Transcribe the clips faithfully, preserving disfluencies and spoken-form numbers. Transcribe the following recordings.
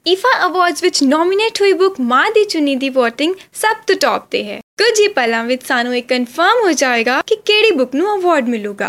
ਈਫਾ awards ਵਿੱਚ nominate ਹੋਈ book ਮਾਂ ਦੀ ਚੁੰਨੀ ਦੀ ਵੋਟਿੰਗ ਸਭ ਤੋਂ ਟੌਪ ਤੇ ਹੈ। ਕੁਝ ਹੀ ਪਲਾਂ ਵਿੱਚ ਸਾਨੂੰ ਇਹ ਕਨਫਰਮ ਹੋ ਜਾਏਗਾ ਕਿ ਕਿਹੜੀ ਬੁੱਕ ਨੂੰ ਅਵਾਰਡ ਮਿਲੂਗਾ।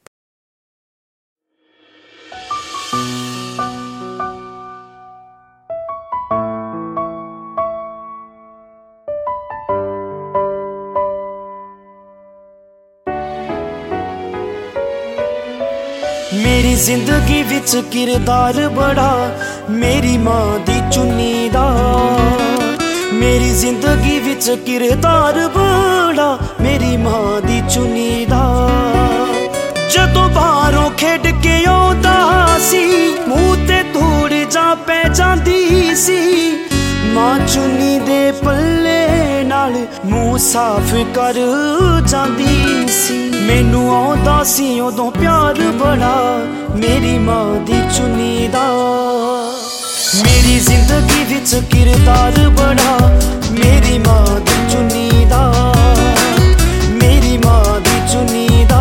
मेरी जिंदगी विच किरदार बड़ा मेरी मां दी चुन्नी दा। मेरी जिंदगी विच किरदार बड़ा मेरी मां दी चुन्नी दा। जदों बाहरों खेड के आउंदा सी मूंह ते धूड़ जा पै जांदी सी। मां चुन्नी दे पल्ले नाल मूंह साफ कर जांदी सी। मैनू आउंदा सी उदों प्यार बड़ा मेरी मां दी चुन्नी दा। मेरी जिंदगी विच किरदार बड़ा मेरी मां दी चुन्नी दा। मेरी मां दी चुन्नी दा।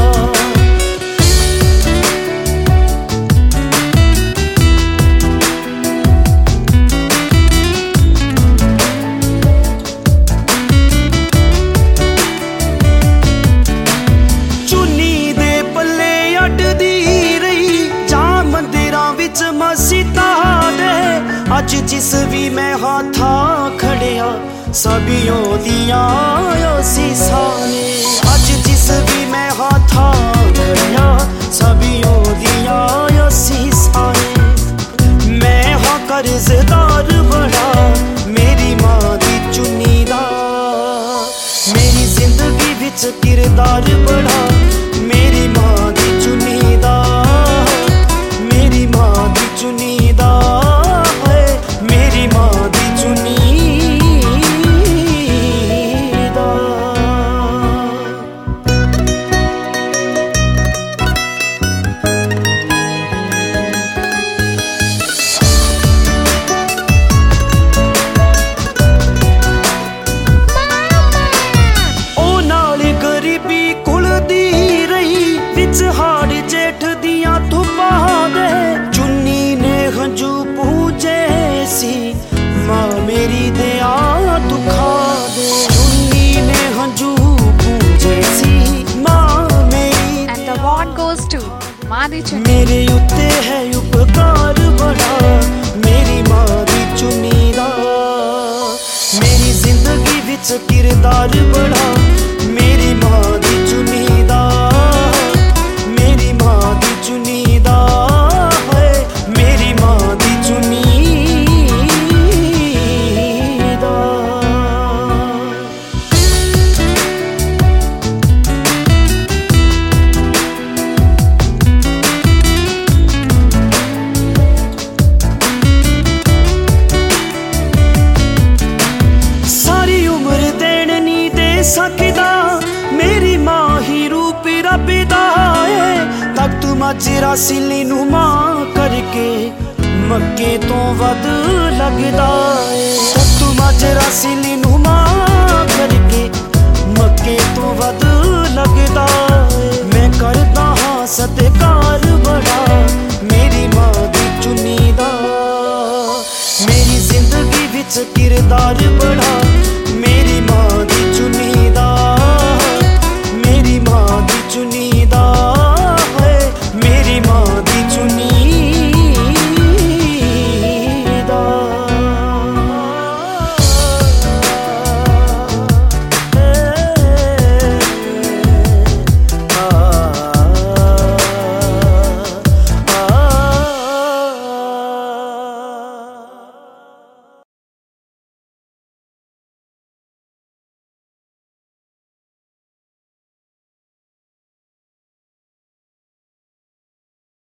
अज जिस भी मैं हाथा खड़िया सबियों दिया सीसा ने। अज जिस भी मैं हाथा खड़िया सबियों दिया सीसा ने। मैं हाँ कर्जदार बड़ा मेरी मां दी चुन्नी दा। मेरी जिंदगी विच किरदार बड़ा मेरी मां दी चुन्नी दा। मेरी मां दी चुन्नी दा। मेरी मां दी चुन्नी दा। ओ नाल गरीबी कुल दी रही विच हाड़ जेठ दियां धुप्पां दे। चुन्नी ने हंजू पूजे मां मेरी दया दुखा दे। चुन्नी ने हंजू पूजे सी मां मेरी। And the award goes to मां दी चुन्नी। मेरे उत्ते है उपकार बड़ा मेरी मां दी चुन्नी दा। मेरी जिंदगी विच किरदार बड़ा मेरी मां दी चुन्नी दा। मेरी मां दी चुन्नी दा। मेरी मां दी चुन्नी। सकदा मेरी मां ही रूप रब दा है। तख्त माजरा सिली नू मां करके मक्के तो वध लगदा है। तख्त माजरा सिली नू मां करके मक्के तो वध लगदा है। मैं करदा हां सत्कार बड़ा मेरी मां दी चुन्नी दा। मेरी जिंदगी विच किरदार बड़ा